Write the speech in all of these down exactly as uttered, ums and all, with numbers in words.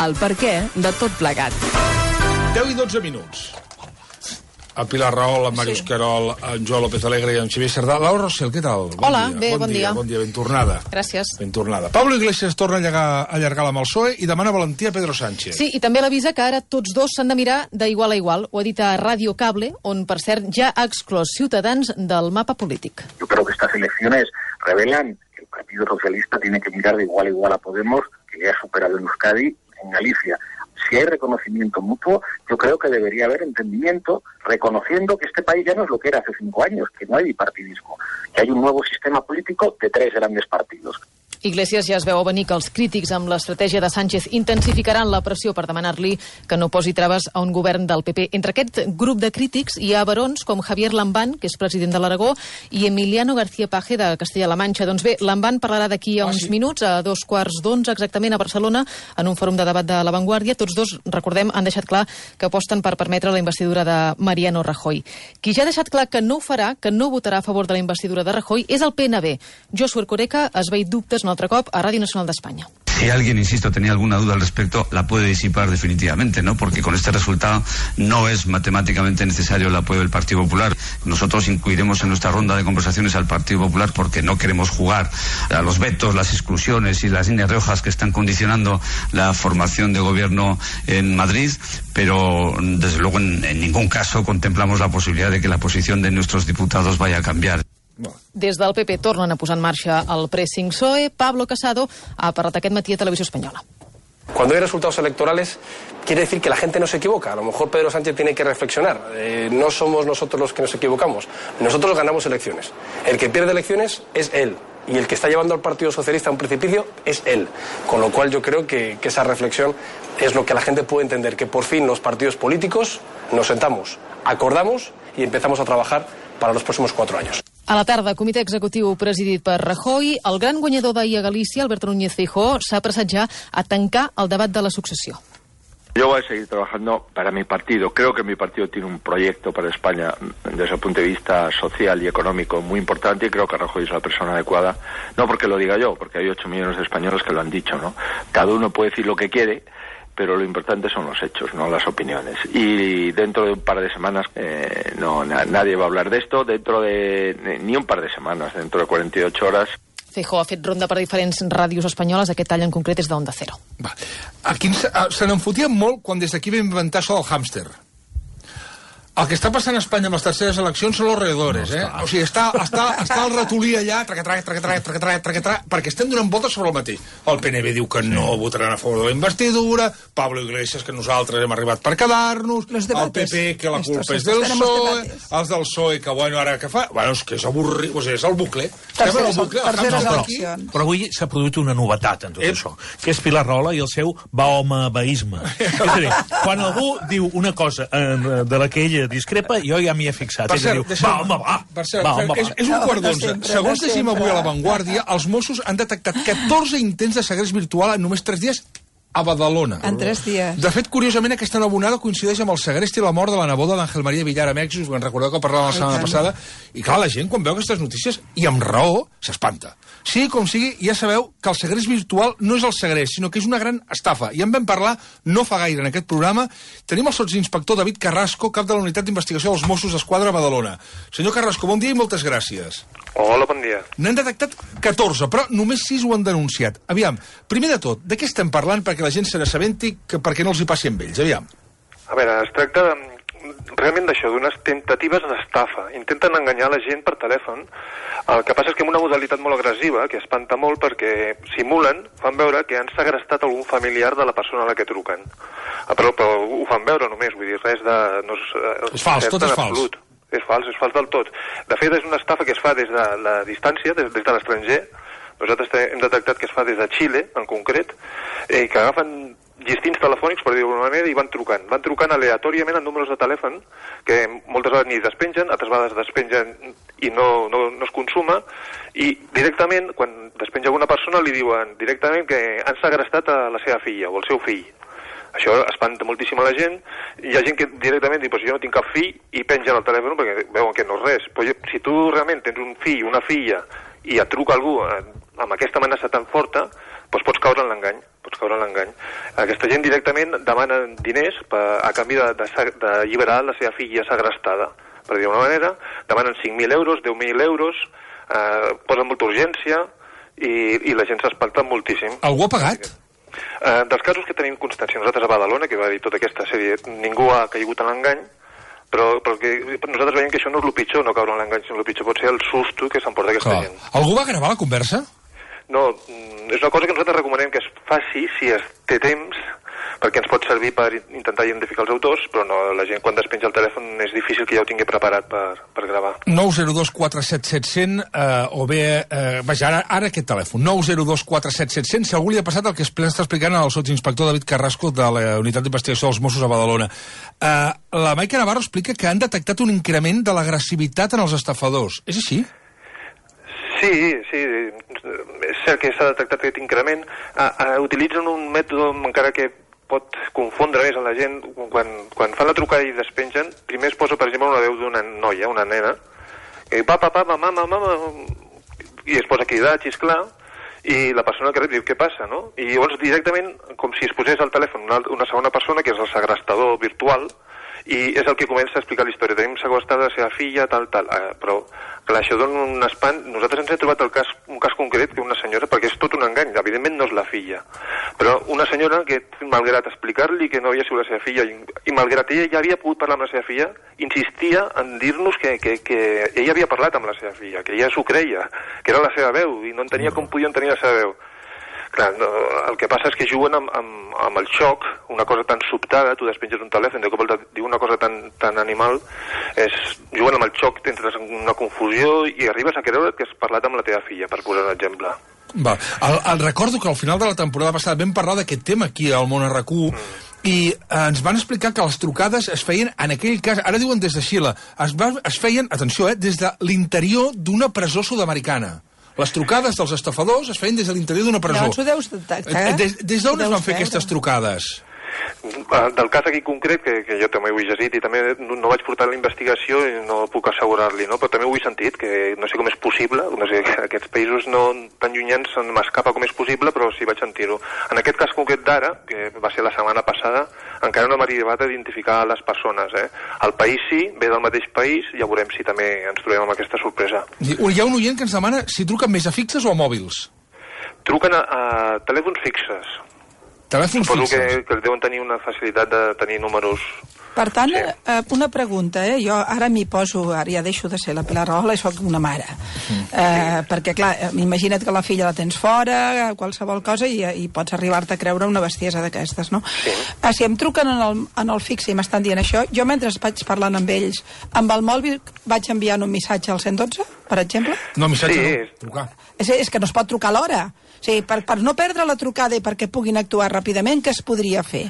el perquè de tot plegat. deu i dotze minuts. El Pilar Rahola, en Màrius sí. Querol, en Joan López Alegre i en Xavier Sardà. Laura Rossell, què tal? Bon Hola, dia. bé, bon, bon dia. dia. Bon dia, ben tornada. Gràcies. Ben tornada. Pablo Iglesias torna a allargar, a allargar amb el P S O E i demana valentia a Pedro Sánchez. Sí, i també l'avisa que ara tots dos s'han de mirar d'igual a igual. Ho ha dit a Radio Cable, on, per cert, ja ha exclòs Ciutadans del mapa polític. Yo creo que estas elecciones revelan que el Partido Socialista tiene que mirar de igual a igual a Podemos, que le ha superado en Euskadi, en Galicia. Si hay reconocimiento mutuo, yo creo que debería haber entendimiento, reconociendo que este país ya no es lo que era hace cinco años, que no hay bipartidismo, que hay un nuevo sistema político de tres grandes partidos. Iglesias ja es veu a venir que els crítics amb l'estratègia de Sánchez intensificaran la pressió per demanar-li que no posi traves a un govern del P P. Entre aquest grup de crítics hi ha barons com Javier Lambán, que és president de l'Aragó, i Emiliano García Paje, de Castella-La Manxa. Doncs bé, Lambán parlarà d'aquí a uns ah, sí? minuts, a dos quarts d'onze exactament, a Barcelona, en un fòrum de debat de La Vanguardia. Tots dos, recordem, han deixat clar que aposten per permetre la investidura de Mariano Rajoy. Qui ja ha deixat clar que no ho farà, que no votarà a favor de la investidura de Rajoy, és el P N B. Josué Erkoreka ha esvaït dubtes un altre cop a Ràdio Nacional d'Espanya. Si alguien, insisto, tenía alguna duda al respecto, la puede disipar definitivamente, ¿no? Porque con este resultado no es matemáticamente necesario el apoyo del Partido Popular. Nosotros incluiremos en nuestra ronda de conversaciones al Partido Popular porque no queremos jugar a los vetos, las exclusiones y las líneas rojas que están condicionando la formación de gobierno en Madrid, pero desde luego en, en ningún caso contemplamos la posibilidad de que la posición de nuestros diputados vaya a cambiar. Des del P P tornen a posar en marxa el pressing P S O E. Pablo Casado ha parlat aquest matí a Televisió Espanyola. Cuando hay resultados electorales, quiere decir que la gente no se equivoca. A lo mejor Pedro Sánchez tiene que reflexionar. Eh, no somos nosotros los que nos equivocamos. Nosotros ganamos elecciones. El que pierde elecciones es él. Y el que está llevando al Partido Socialista a un precipicio es él. Con lo cual yo creo que, que esa reflexión es lo que la gente puede entender. Que por fin los partidos políticos nos sentamos, acordamos y empezamos a trabajar para los próximos cuatro años. A la tarda, comitè executiu presidit per Rajoy, el gran guanyador d'ahir a Galícia, Alberto Núñez Feijóo, s'ha apressat ja a tancar el debat de la successió. Yo voy a seguir trabajando para mi partido. Creo que mi partido tiene un proyecto para España desde el punto de vista social y económico muy importante y creo que Rajoy es la persona adecuada. No porque lo diga yo, porque hay ocho millones de españoles que lo han dicho, ¿no? Cada uno puede decir lo que quiere, pero lo importante son los hechos, no las opiniones. Y dentro de un par de semanas, eh, no na, nadie va a hablar de esto, dentro de ni un par de semanas, dentro de cuarenta y ocho horas. Feijóo ha fet ronda per diferents ràdios espanyoles, aquest tall en concret és d'Onda Cero. Va. Aquí se, se n'enfotia molt quan des d'aquí va inventar això del hàmster. El que està passant a Espanya amb les terceres eleccions són los redores, eh? O sigui, està, està, està el ratolí allà, traca-traca, traca-traca, traca-traca, traca-traca, perquè estem donant voltes sobre el mateix. El P N B diu que no votaran a favor de la investidura, Pablo Iglesias que nosaltres hem arribat per quedar-nos, el P P que la culpa és del P S O E, els del P S O E que, bueno, ara que fa... Bueno, és que és avorrit, o sigui, és el bucle. Estem en el bucle, el hamster aquí. Però avui s'ha produït una novetat en tot això, que és Pilar Rahola i el seu bahomabaisme. És a dir, quan algú diu una cosa de la que ella discrepa, jo ja m'hi he fixat. Per cert, diu, va, home, va. Per cert, va, home, va. És, és un quart d'onze. Segons llegim avui a La Vanguardia, els Mossos han detectat catorze intents de segrest virtual en només tres dies a Badalona. En tres dies. De fet, curiosament, aquesta nova onada coincideix amb el segrest i la mort de la neboda d'Àngel María Villar a Mèxic, quan recordeu que parlàvem la setmana passada, i clar, la gent, quan veu aquestes notícies, i amb raó, s'espanta. Sí, com sigui, ja sabeu que el segrest virtual no és el segrest, sinó que és una gran estafa. I en vam parlar no fa gaire en aquest programa. Tenim el sotsinspector David Carrasco, cap de la Unitat d'Investigació dels Mossos d'Esquadra a Badalona. Senyor Carrasco, bon dia i moltes gràcies. Hola, bon dia. N'han detectat catorze, però només sis ho han denunciat. Aviam, primer de tot, de què estem parlant perquè la gent se n'assabenti, que perquè no els hi passi amb ells? Aviam. A veure, es tracta de, realment d'això, d'unes temptatives d'estafa. Intenten enganyar la gent per telèfon. El que passa és que amb una modalitat molt agressiva, que espanta molt perquè simulen, fan veure que han segrestat algun familiar de la persona a la que truquen. Però, però ho fan veure només, vull dir, res de... No és, és fals, tot és fals. És fals, és fals del tot. De fet, és una estafa que es fa des de la distància, des, des de l'estranger. Nosaltres hem detectat que es fa des de Xile, en concret, eh, que agafen llistins telefònics, per dir-ho d'alguna manera, i van trucant. Van trucant aleatòriament en números de telèfon, que moltes vegades ni despengen, altres vegades despengen i no, no, no es consuma, i directament, quan despenja alguna persona, li diuen directament que han segrestat a la seva filla o el seu fill. Això espanta moltíssim a la gent. Hi ha gent que directament diu, pues jo no tinc cap fill, i pengen el telèfon perquè veuen que no és res. Però si tu realment tens un fill, una filla, i et truca algú amb aquesta amenaça tan forta, doncs pots caure en l'engany, pots caure en l'engany. Aquesta gent directament demana diners per, a canvi d'alliberar la seva filla segrestada. Per dir-ho d'una manera, demanen cinc mil euros, deu mil euros, eh, posen molta urgència i, i la gent s'espanta moltíssim. Algú ha pagat? Eh, dels casos que tenim constància, nosaltres a Badalona, que va dir tota aquesta sèrie, ningú ha caigut en l'engany, però, però que, nosaltres veiem que això no és el pitjor, no caure en l'engany, sinó el pitjor pot ser el susto que s'emporta aquesta Clar. gent. Algú va gravar la conversa? No, és una cosa que nosaltres recomanem que es faci si es té temps, perquè ens pot servir per intentar identificar els autors, però no, la gent quan despenja el telèfon és difícil que ja ho tingui preparat per, per gravar. nou zero dos quatre set set zero zero eh, o bé, eh, vaja, ara, ara aquest telèfon, nou zero dos quatre set set zero zero, si algú li ha passat el que està explicant el sotsinspector David Carrasco de la Unitat d'Investigació dels Mossos a Badalona. Eh, la Maica Navarro explica que han detectat un increment de l'agressivitat en els estafadors. És així? Sí, sí, és cert que s'ha detectat aquest increment. Uh, uh, utilitzen un mètode encara que pot confondre més a la gent. Quan, quan fan la trucada i despengen, primer es posa, per exemple, una veu d'una noia, una nena, que pa, pa, pa, mama, mama, i es posa a cridar, a xisclar, i la persona que rep diu, què passa, no? I llavors directament, com si es posés al telèfon una, una segona persona, que és el segrestador virtual, i és el que comença a explicar la història. Tenim segrestada la seva filla, tal, tal. Eh, però, clar, això dona un espant. Nosaltres ens hem trobat el cas, un cas concret que una senyora, perquè és tot un engany, evidentment no és la filla, però una senyora que, malgrat explicar-li que no havia sigut la seva filla, i, i malgrat ella ja havia pogut parlar amb la seva filla, insistia en dir-nos que, que, que ella havia parlat amb la seva filla, que ella s'ho creia, que era la seva veu, i no entenia com podien tenir la seva veu. Clar, no, el que passa és que juguen amb, amb, amb el xoc, una cosa tan sobtada, tu despenges un telèfon, de cop el diu una cosa tan, tan animal, és, juguen amb el xoc, entres en una confusió i arribes a creure que has parlat amb la teva filla, per posar un exemple. Va, el, el recordo que al final de la temporada passada vam parlar d'aquest tema aquí al Món R Q, mm. i eh, ens van explicar que les trucades es feien, en aquell cas, ara diuen des de Xile, es, va, es feien, atenció, eh, des de l'interior d'una presó sud-americana. Les trucades dels estafadors es feien des de l'interior d'una presó. Llavors ho deus detectar. Des, des d'on es van fer aquestes trucades? Del cas aquí concret, que, que jo també ho he llegit i també no, no vaig portar la investigació i no puc assegurar-li, no? Però també ho he sentit, que no sé com és possible, no sé, que aquests països no tan llunyans se'n m'escapa com és possible, però sí vaig sentir-ho. En aquest cas concret d'ara, que va ser la setmana passada, encara no m'ha arribat a identificar les persones. Eh? El país sí, ve del mateix país, ja veurem si també ens trobem amb aquesta sorpresa. Hi ha un oient que ens demana si truquen més a fixes o a mòbils. Truquen a, a telèfons fixes. Telèfons Suposo fixes. que, que deuen tenir una facilitat de tenir números. Per tant, Sí. eh, una pregunta, eh? Jo ara m'hi poso, ara ja deixo de ser la Pilar Rahola i soc una mare. Eh, perquè, clar, eh, imagina't que la filla la tens fora, qualsevol cosa, i, i pots arribar-te a creure una bestiesa d'aquestes, no? Sí. Eh, si em truquen en el, en el fixe i m'estan dient això, jo mentre vaig parlant amb ells, amb el mòbil vaig enviant un missatge al cent dotze, per exemple? No, missatge Sí. no, trucar. És, és que no es pot trucar a l'hora. O sigui, per, per no perdre la trucada i perquè puguin actuar ràpidament, què es podria fer?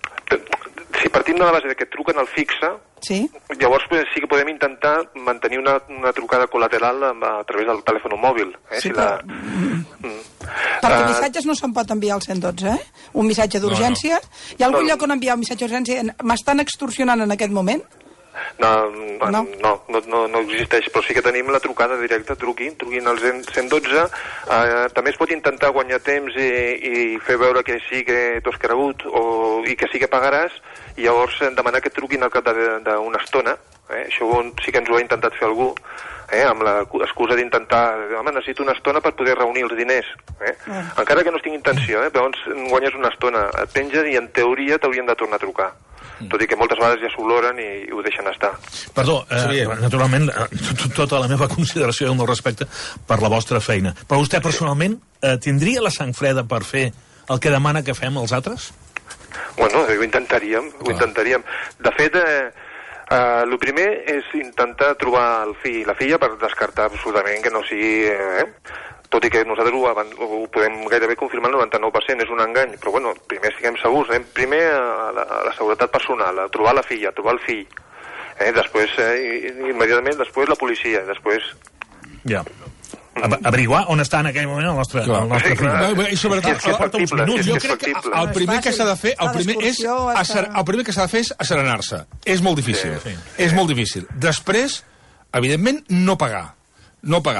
Si partim de la base de que truquen al fixe, Sí? llavors pues, sí que podem intentar mantenir una, una trucada col·lateral a, a través del telèfon mòbil. Eh? Sí, si però- la... mm. Perquè Ah, missatges no se'n pot enviar al cent dotze, eh? Un missatge d'urgència. Hi ha algun No. lloc on enviar un missatge d'urgència? M'estan extorsionant en aquest moment? No, No? no, no, no, no, no existeix, però sí que tenim la trucada directa, truquin, truquin al cent dotze. Eh, també es pot intentar guanyar temps i, i fer veure que sí que t'ho has cregut o, i que sí que pagaràs, i llavors eh, demanar que truquin al cap de- d'una estona. Eh? Això sí que ens ho ha intentat fer algú, eh? amb l'excusa d'intentar, home, necessito una estona per poder reunir els diners. Eh? Ah. Encara que no es tingui intenció, eh? però llavors guanyes una estona, et pengen i en teoria t'haurien de tornar a trucar. Tot i que moltes vegades ja s'oloren i, i ho deixen estar. Perdó, eh, Sí. naturalment, eh, tot- tota la meva consideració i el meu respecte per la vostra feina. Però vostè, personalment, eh, tindria la sang freda per fer el que demana que fem els altres? Bueno, ho intentaríem, ho intentaríem. De fet, eh, eh, el primer és intentar trobar el fill i la filla per descartar absolutament que no sigui... Eh, tot i que nosaltres ho, avan- ho podem gairebé confirmar el noranta-nou per cent, és un engany, però bueno, primer estiguem segurs, anem primer a la, a la seguretat personal, a trobar la filla, a trobar el fill, eh, després, eh, i- immediatament, després la policia, després... Ja. Ab- Averiguar on està en aquell moment el nostre, Clar. el nostre Sí, fill. clar. Bé, bé, I sobretot, Sí, sí, és porta uns factible, minuts. sí, jo és crec que factible. el primer que s'ha de fer, el La primer, és, excursió està- aser- el primer que s'ha de fer és asserenar-se. És molt difícil. Sí, sí. És molt difícil. Després, evidentment, no pagar. No pagar.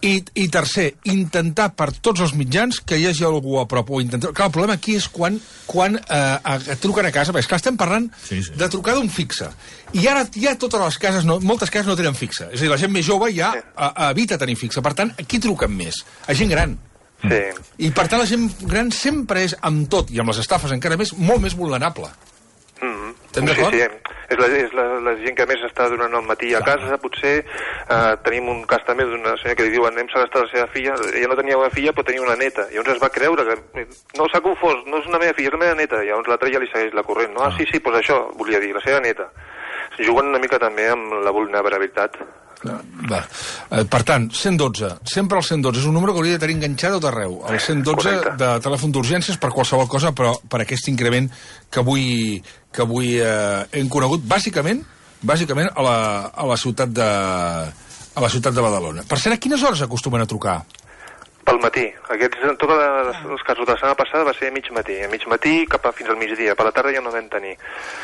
I, I tercer, intentar per tots els mitjans que hi hagi algú a prop. O intentar... Clar, el problema aquí és quan, quan eh, et truquen a casa. És que estem parlant sí, sí. de trucar d'un fixe. I ara ja totes les cases, no, moltes cases no tenen fixe. És a dir, la gent més jove ja sí. a, a evita tenir fixe. Per tant, a qui truquen més? A gent gran. Sí. I per tant, la gent gran sempre és, amb tot, i amb les estafes encara més, molt més vulnerable. Mm-hmm. Estem d'acord? Sí, sí. És, la, és la, la gent que més està durant el matí a casa, potser. Eh, tenim un cas també d'una senyora que li diuen hem segrestat la seva filla. Ella no tenia una filla, però tenia una neta. I llavors es va creure que no s'ha confós, no és una meva filla, és la meva neta. I llavors l'altra ja li segueix la corrent. No? Ah, sí, sí, doncs això volia dir, la seva neta. Juguen una mica també amb la vulnerabilitat. Va. Per tant, cent dotze, sempre el cent dotze és un número que hauria de tenir enganxat tot arreu, el cent dotze Correcte. De telèfon d'urgències per qualsevol cosa, però per aquest increment que avui, que avui eh, hem conegut, bàsicament bàsicament a la, a la ciutat de a la ciutat de Badalona. Per cert, a quines hores acostumen a trucar? Pel matí. Aquests, tots els casos de la setmana passada va ser a mig matí. A mig matí cap a fins al migdia. Per la tarda ja no vam tenir.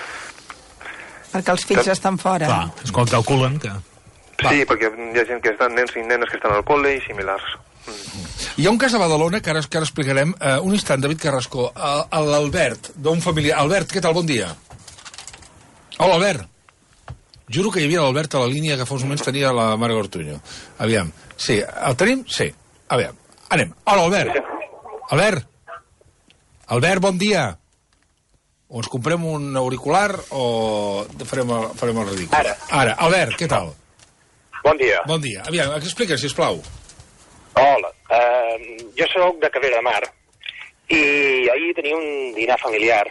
Perquè els fills que... estan fora. Clar, és quan calculen que... Sí, perquè hi ha gent que estan, nens i nenes que estan al col·le i similars. Mm. Hi ha un cas a Badalona que ara, que ara explicarem. Uh, un instant, David Carrasco. Uh, L'Albert, d'un familiar. Albert, què tal? Bon dia. Hola, Albert. Juro que hi havia l'Albert a la línia que fa uns moments tenia la Marga Ortuño. Aviam. Sí, el tenim? Sí. Aviam. Anem. Hola, Albert. Albert. Albert, bon dia. O ens comprem un auricular o farem el, farem el ridícul? Ara. Ara. Albert, què tal? Bon dia. Bon dia. Aviam, explica, sisplau. Hola. Uh, jo sóc de Cabrera de Mar i ahir tenia un dinar familiar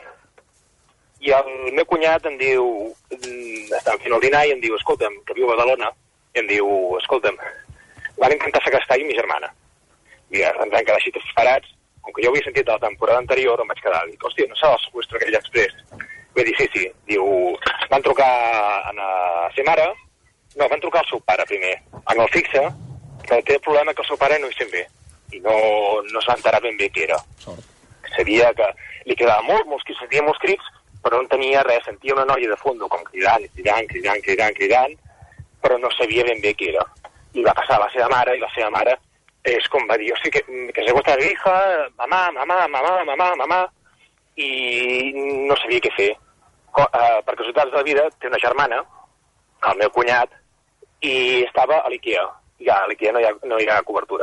i el meu cunyat em diu, estan fent el dinar i em diu, escolta'm, que viu a Badalona, i em diu, escolta'm, van intentar segrestar i mi germana. I ens van quedar així tots parats, com que jo havia sentit de la temporada anterior, em vaig quedar, dic, hòstia, no serà el seqüestro aquell exprés. Vull dir, sí, sí, diu, van trucar a la seva mare. No, van trucar al seu pare primer, en el fixe, que té el problema que el seu pare no hi sent bé, i no, no es va enterar ben bé què era. Sort. Sabia que li quedava molt, molts, sentia molts crits, però no tenia res, sentia una noia de fondo com cridant, cridant, cridant, cridant, cridant, però no sabia ben bé què era. I va passar a la seva mare, i la seva mare és com va dir, o sigui, que, que se gusta mi hija, mamà, mamà, mamà, mamà, mamà, i no sabia què fer. Co uh, per casualitats de la vida, té una germana, el meu cunyat, i estava a l'IKEA. Ja, a l'IKEA no hi ha, no hi ha cobertura.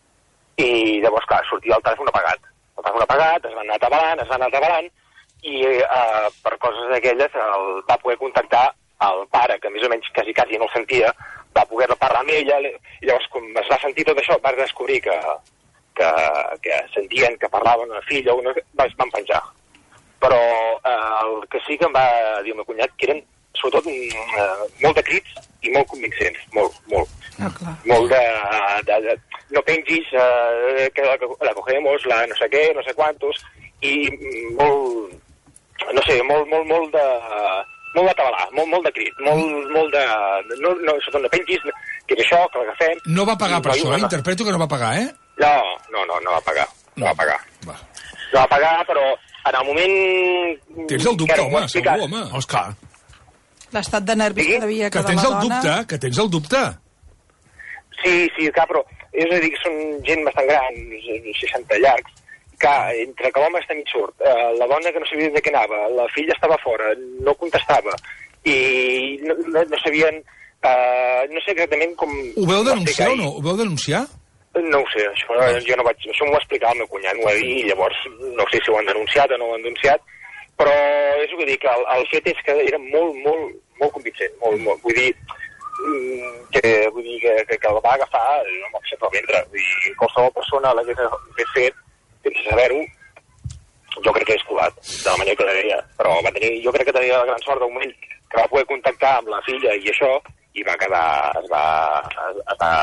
I llavors, clar, sortia el telèfon apagat. El telèfon apagat, es van anar atabalant, es van anar atabalant, i eh, per coses d'aquelles el va poder contactar el pare, que més o menys quasi quasi no el sentia, va poder parlar amb ella, i llavors, com es va sentir tot això, va descobrir que, que, que sentien que parlaven una filla, una, van penjar. Però eh, el que sí que em va dir el meu cunyat, que eren sobretot uh, molt de crits i molt convincents, molt, molt. Ah, clar. Molt de, de, de... No pengis, uh, que la, la cogemos, la no sé què, no sé quantos, i molt, no sé, molt, molt, molt de... Molt de tabalà, molt, molt de crit, molt, molt de... No, no, sobretot no pengis, que és això, que l'agafem... No va pagar per això, eh? Interpreto que no va pagar, eh? No, no, no, no va pagar, no va pagar. Va. No va pagar, però en el moment... Tens el dubte, home, segur, home. Òscar. L'estat de nervis que devia quedar la dona... Que tens el dubte, que tens el dubte. Sí, sí, clar, però és a dir que són gent bastant gran, seixanta llargs, que entre que l'home està mig surt, eh, la dona que no sabia de què anava, la filla estava fora, no contestava, i no, no, no sabien... Eh, no sé exactament com... Ho veu denunciar o no? Ho veu denunciar? No ho sé, això, no. jo no vaig, això m'ho va explicar el meu cunyat, m'ho va dir, i llavors no sé si ho han denunciat o no ho han denunciat, però és el que dic, el, el fet és que era molt, molt, molt convincent, molt, molt, vull dir, que, vull dir que, que, que el va agafar no m'ha passat al ventre, vull dir, qualsevol persona l'hagués fet, sense saber-ho, jo crec que és colat, de la manera que la deia, però va tenir, jo crec que tenia la gran sort d'un moment que va poder contactar amb la filla i això, i va quedar, es va, es, es va,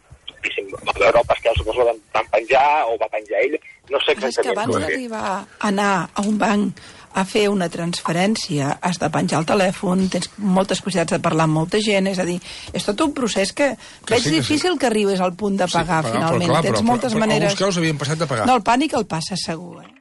va veure el pastel, suposo que van penjar o va penjar ell, no sé exactament. És que abans d'arribar a anar a un banc a fer una transferència, has de penjar el telèfon, tens moltes possibilitats de parlar amb molta gent, és a dir, és tot un procés que, que veig sí, que difícil sí. que arribis al punt de pagar, sí, pagar finalment. Clar, tens però, moltes però, maneres... Alguns casos havien passat de pagar. No, el pànic el passa segur, eh?